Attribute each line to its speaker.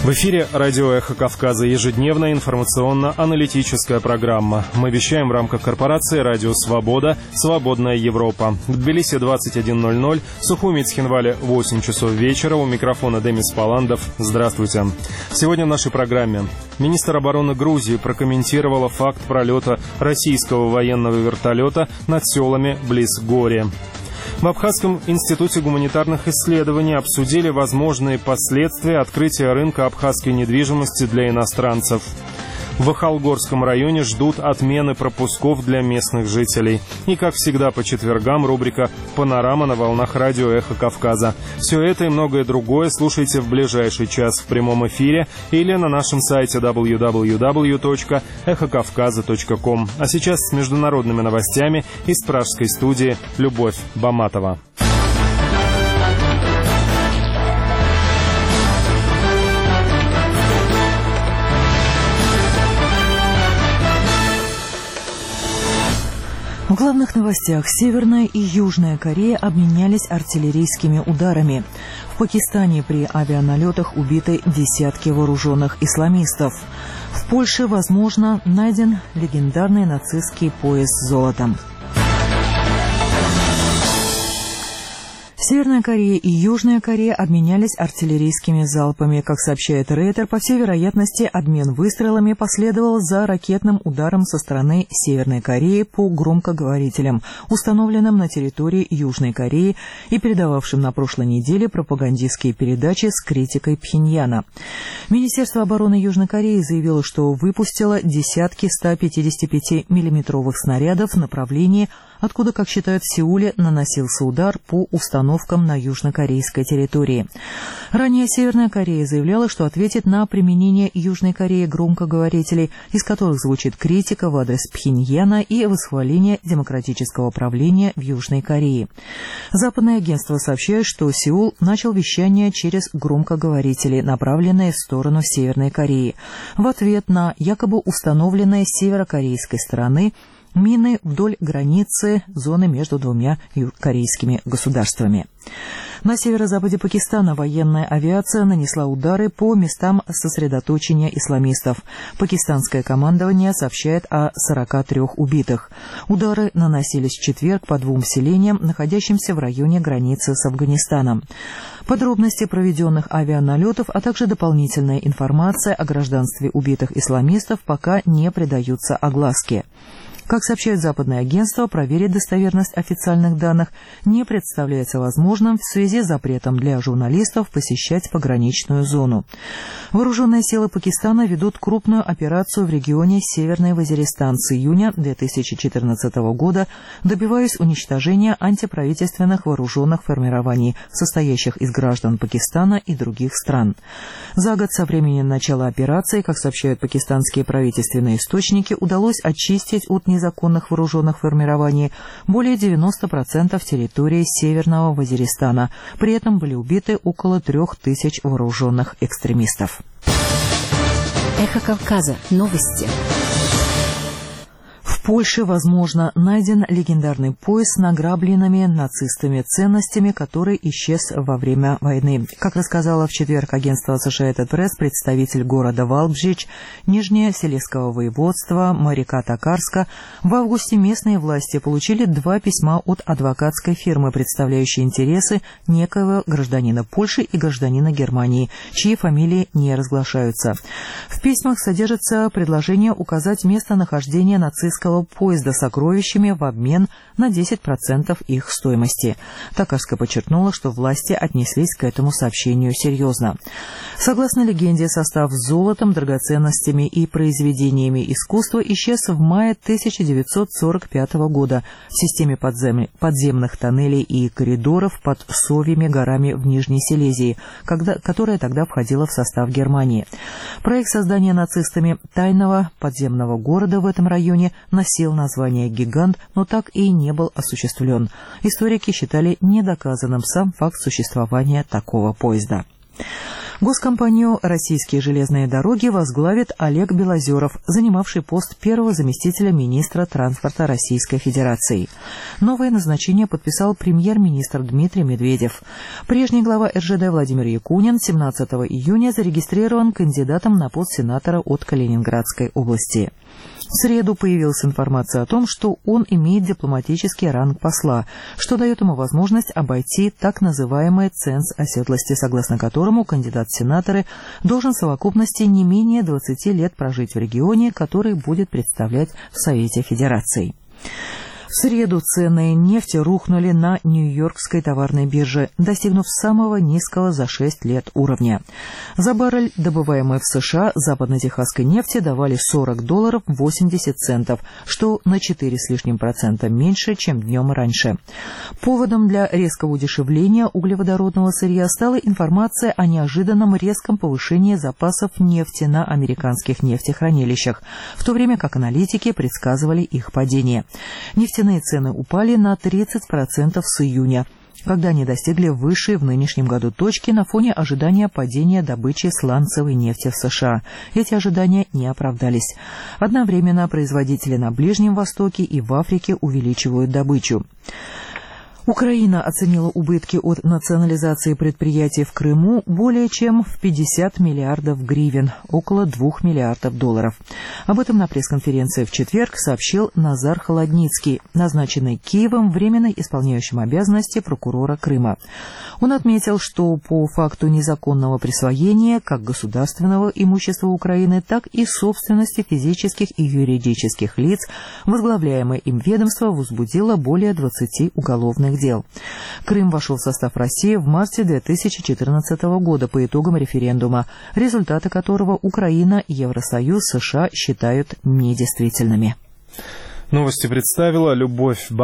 Speaker 1: В эфире радио «Эхо Кавказа», ежедневная информационно-аналитическая программа. Мы вещаем в рамках корпорации «Радио Свобода», «Свободная Европа». В Тбилиси 21:00, Сухуми Цхинвале 8 часов вечера. У микрофона Демис Паландов. Здравствуйте. Сегодня в нашей программе министр обороны Грузии прокомментировала факт пролета российского военного вертолета над селами близ Гори. В Абхазском институте гуманитарных исследований обсудили возможные последствия открытия рынка абхазской недвижимости для иностранцев. В Ахалгорском районе ждут отмены пропусков для местных жителей. И, как всегда, по четвергам рубрика «Панорама» на волнах радио «Эхо Кавказа». Все это и многое другое слушайте в ближайший час в прямом эфире или на нашем сайте www.эхокавказа.ком. А сейчас с международными новостями из пражской студии Любовь Баматова.
Speaker 2: В главных новостях: Северная и Южная Корея обменялись артиллерийскими ударами. В Пакистане при авианалетах убиты десятки вооруженных исламистов. В Польше, возможно, найден легендарный нацистский пояс с золотом. Северная Корея и Южная Корея обменялись артиллерийскими залпами. Как сообщает Рейтер, по всей вероятности, обмен выстрелами последовал за ракетным ударом со стороны Северной Кореи по громкоговорителям, установленным на территории Южной Кореи и передававшим на прошлой неделе пропагандистские передачи с критикой Пхеньяна. Министерство обороны Южной Кореи заявило, что выпустило десятки 155-миллиметровых снарядов в направлении, откуда, как считают в Сеуле, наносился удар по установкам на южнокорейской территории. Ранее Северная Корея заявляла, что ответит на применение Южной Кореи громкоговорителей, из которых звучит критика в адрес Пхеньяна и восхваление демократического правления в Южной Корее. Западное агентство сообщает, что Сеул начал вещание через громкоговорители, направленные в сторону Северной Кореи, в ответ на якобы установленные с северокорейской стороны мины вдоль границы зоны между двумя корейскими государствами. На северо-западе Пакистана военная авиация нанесла удары по местам сосредоточения исламистов. Пакистанское командование сообщает о 43 убитых. Удары наносились в четверг по двум селениям, находящимся в районе границы с Афганистаном. Подробности проведенных авианалетов, а также дополнительная информация о гражданстве убитых исламистов пока не придаются огласке. Как сообщает западное агентство, проверить достоверность официальных данных не представляется возможным в связи с запретом для журналистов посещать пограничную зону. Вооруженные силы Пакистана ведут крупную операцию в регионе Северный Вазиристан с июня 2014 года, добиваясь уничтожения антиправительственных вооруженных формирований, состоящих из граждан Пакистана и других стран. За год со времени начала операции, как сообщают пакистанские правительственные источники, удалось очистить от незаконных вооруженных формирований более 90% территории Северного Вазиристана. При этом были убиты около 3000 вооруженных экстремистов.
Speaker 3: Эхо Кавказа. Новости.
Speaker 2: В Польше, возможно, найден легендарный пояс с награбленными нацистами ценностями, который исчез во время войны. Как рассказала в четверг агентство Associated Press представитель города Валбжич, Нижнесилезского воеводства Марика Токарска, в августе местные власти получили 2 письма от адвокатской фирмы, представляющей интересы некоего гражданина Польши и гражданина Германии, чьи фамилии не разглашаются. В письмах содержится предложение указать местонахождение нацистского поезда с сокровищами в обмен на 10% их стоимости. Токарска подчеркнула, что власти отнеслись к этому сообщению серьезно. Согласно легенде, состав с золотом, драгоценностями и произведениями искусства исчез в мае 1945 года в системе подземных тоннелей и коридоров под Совьими горами в Нижней Силезии, которая тогда входила в состав Германии. Проект создания нацистами тайного подземного города в этом районе носил название «Гигант», но так и не был осуществлен. Историки считали недоказанным сам факт существования такого поезда. Госкомпанию «Российские железные дороги» возглавит Олег Белозеров, занимавший пост первого заместителя министра транспорта Российской Федерации. Новое назначение подписал премьер-министр Дмитрий Медведев. Прежний глава РЖД Владимир Якунин 17 июня зарегистрирован кандидатом на пост сенатора от Калининградской области. В среду появилась информация о том, что он имеет дипломатический ранг посла, что дает ему возможность обойти так называемый ценз оседлости, согласно которому кандидат в сенаторы должен в совокупности не менее 20 лет прожить в регионе, который будет представлять в Совете Федерации. В среду цены нефти рухнули на Нью-Йоркской товарной бирже, достигнув самого низкого за 6 лет уровня. За баррель, добываемый в США, западно-техасской нефти давали $40.80, что на 4 с лишним процента меньше, чем днем раньше. Поводом для резкого удешевления углеводородного сырья стала информация о неожиданном резком повышении запасов нефти на американских нефтехранилищах, в то время как аналитики предсказывали их падение. Нефтяные цены упали на 30% с июня, когда они достигли высшей в нынешнем году точки на фоне ожидания падения добычи сланцевой нефти в США. Эти ожидания не оправдались. Одновременно производители на Ближнем Востоке и в Африке увеличивают добычу. Украина оценила убытки от национализации предприятий в Крыму более чем в 50 миллиардов гривен, около $2 миллиардов. Об этом на пресс-конференции в четверг сообщил Назар Холодницкий, назначенный Киевом временно исполняющим обязанности прокурора Крыма. Он отметил, что по факту незаконного присвоения как государственного имущества Украины, так и собственности физических и юридических лиц возглавляемое им ведомство возбудило более 20 уголовных дел. Крым вошел в состав России в марте 2014 года по итогам референдума, результаты которого Украина, Евросоюз, США считают недействительными.
Speaker 1: Новости представила Любовь